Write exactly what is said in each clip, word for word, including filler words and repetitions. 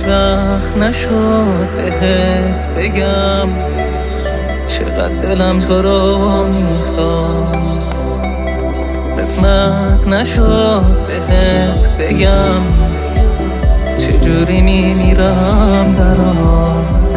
وقت نشد بهت بگم چقدر دلم تو رو میخواد. قسمت نشد بهت بگم چجوری میمیرم برات.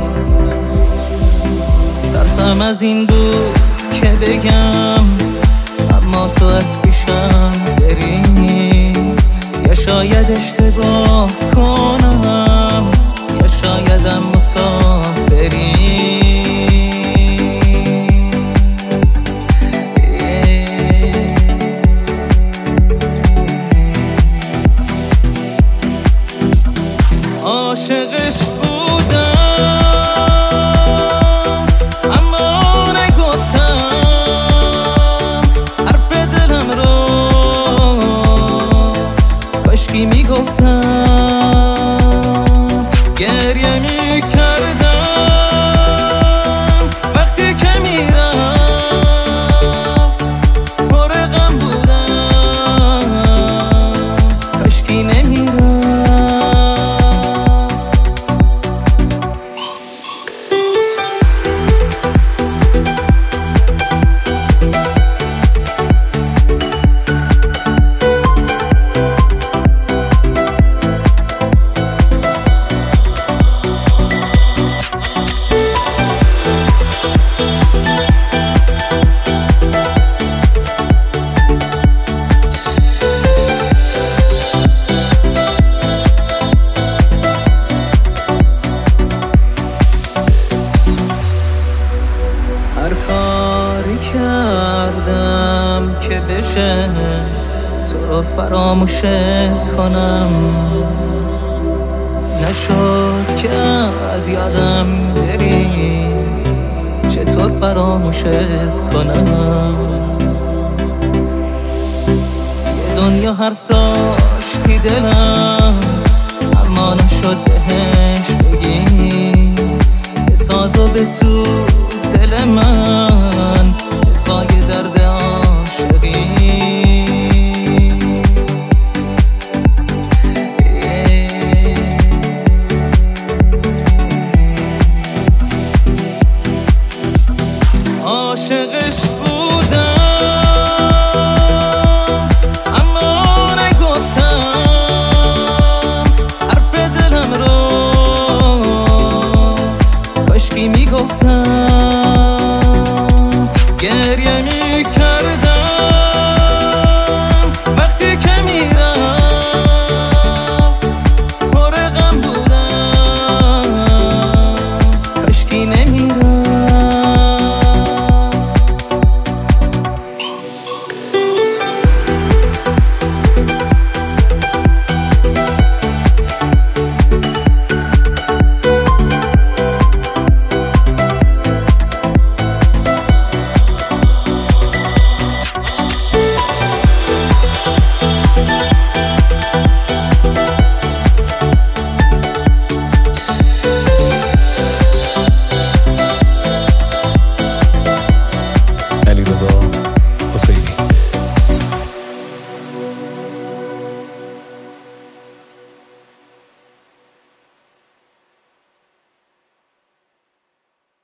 ترسم از این بود که بگم اما تو از پیشم بری، یا شاید اشتباه کنم یا شایدم مسافری. عاشقش بودم اما نگفتم حرف دلم رو، کاشکی میگفتم. گریه میکردم وقتی که میرفت، پر غم بودم کاشکی نمیرفت. هر کاری کردم که بشه تو رو فراموشت کنم، نشد که از یادم بری، چطور فراموشت کنم. یه دنیا حرف داشتی دلم اما نشد بهش بگی، بساز و بسوز دل من